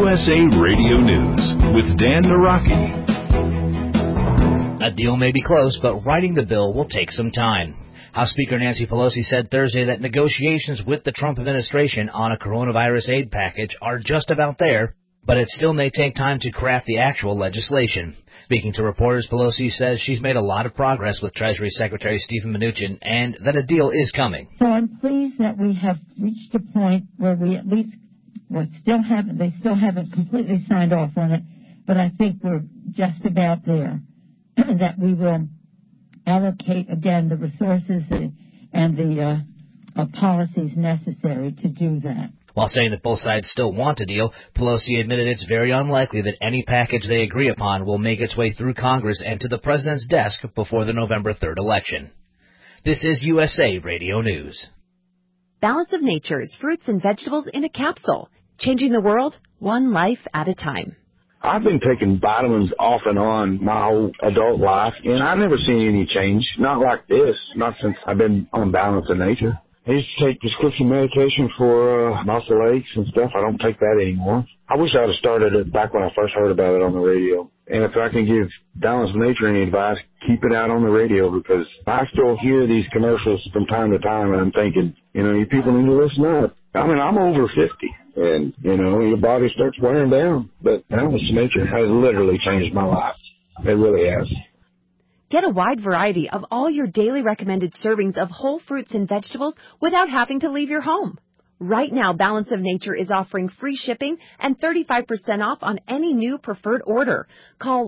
USA Radio News with Dan Naraki. A deal may be close, but writing the bill will take some time. House Speaker Nancy Pelosi said Thursday that negotiations with the Trump administration on a coronavirus aid package are just about there, but it still may take time to craft the actual legislation. Speaking to reporters, Pelosi says she's made a lot of progress with Treasury Secretary Steven Mnuchin and that a deal is coming. So I'm pleased that we have reached a point where we at least they still haven't completely signed off on it, but I think we're just about there. That we will allocate, again, the resources and the policies necessary to do that. While saying that both sides still want a deal, Pelosi admitted it's very unlikely that any package they agree upon will make its way through Congress and to the president's desk before the November 3rd election. This is USA Radio News. Balance of Nature's fruits and vegetables in a capsule, changing the world one life at a time. I've been taking vitamins off and on my whole adult life, and I've never seen any change. Not like this, not since I've been on Balance of Nature. I used to take prescription medication for muscle aches and stuff. I don't take that anymore. I wish I would have started it back when I first heard about it on the radio. And if I can give Balance of Nature any advice, keep it out on the radio, because I still hear these commercials from time to time, and I'm thinking, you people need to listen up. I mean, I'm over 50, and, your body starts wearing down. But Balance of Nature has literally changed my life. It really has. Get a wide variety of all your daily recommended servings of whole fruits and vegetables without having to leave your home. Right now, Balance of Nature is offering free shipping and 35% off on any new preferred order. Call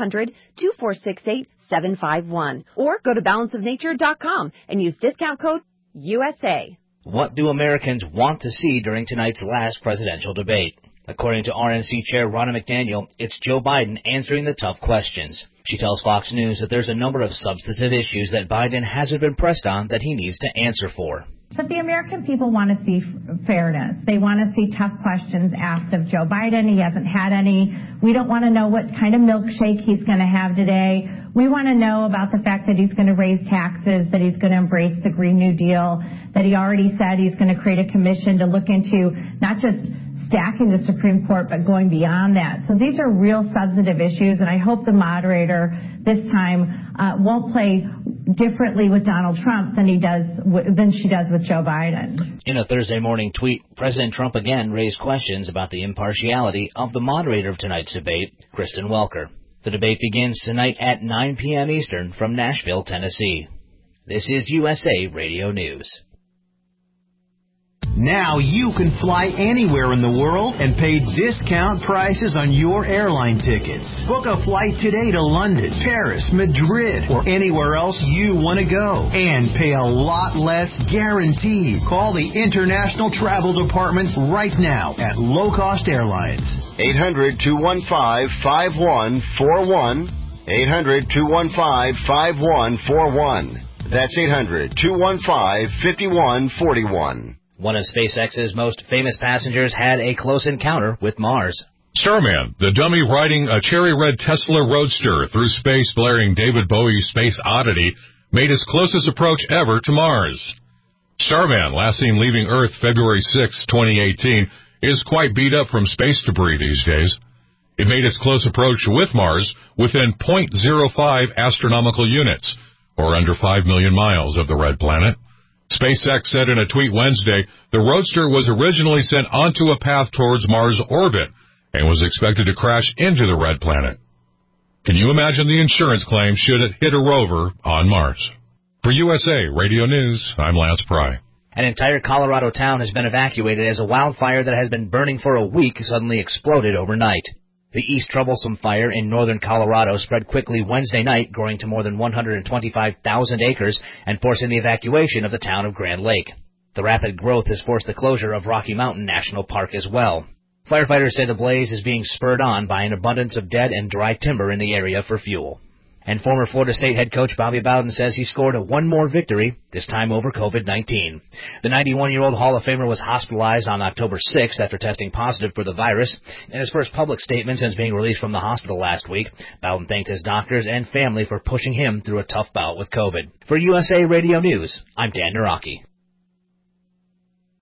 1-800-246-8751 or go to balanceofnature.com and use discount code USA. What do Americans want to see during tonight's last presidential debate? According to RNC Chair Ronna McDaniel, it's Joe Biden answering the tough questions. She tells Fox News that there's a number of substantive issues that Biden hasn't been pressed on that he needs to answer for. But the American people want to see fairness. They want to see tough questions asked of Joe Biden. He hasn't had any. We don't want to know what kind of milkshake he's going to have today. We want to know about the fact that he's going to raise taxes, that he's going to embrace the Green New Deal, that he already said he's going to create a commission to look into not just stacking the Supreme Court, but going beyond that. So these are real substantive issues, and I hope the moderator this time won't play differently with Donald Trump than she does with Joe Biden. In a Thursday morning tweet, President Trump again raised questions about the impartiality of the moderator of tonight's debate, Kristen Welker. The debate begins tonight at 9 p.m. Eastern from Nashville, Tennessee. This is USA Radio News. Now you can fly anywhere in the world and pay discount prices on your airline tickets. Book a flight today to London, Paris, Madrid, or anywhere else you want to go. And pay a lot less guaranteed. Call the International Travel Department right now at Low Cost Airlines. 800-215-5141. 800-215-5141. That's 800-215-5141. One of SpaceX's most famous passengers had a close encounter with Mars. Starman, the dummy riding a cherry red Tesla Roadster through space blaring David Bowie's Space Oddity, made his closest approach ever to Mars. Starman, last seen leaving Earth February 6, 2018, is quite beat up from space debris these days. It made its close approach with Mars within 0.05 astronomical units, or under 5 million miles of the red planet. SpaceX said in a tweet Wednesday, the Roadster was originally sent onto a path towards Mars' orbit and was expected to crash into the red planet. Can you imagine the insurance claim should it hit a rover on Mars? For USA Radio News, I'm Lance Pry. An entire Colorado town has been evacuated as a wildfire that has been burning for a week suddenly exploded overnight. The East Troublesome Fire in northern Colorado spread quickly Wednesday night, growing to more than 125,000 acres and forcing the evacuation of the town of Grand Lake. The rapid growth has forced the closure of Rocky Mountain National Park as well. Firefighters say the blaze is being spurred on by an abundance of dead and dry timber in the area for fuel. And former Florida State head coach Bobby Bowden says he scored one more victory, this time over COVID-19. The 91-year-old Hall of Famer was hospitalized on October 6th after testing positive for the virus. In his first public statement since being released from the hospital last week, Bowden thanked his doctors and family for pushing him through a tough bout with COVID. For USA Radio News, I'm Dan Naraki.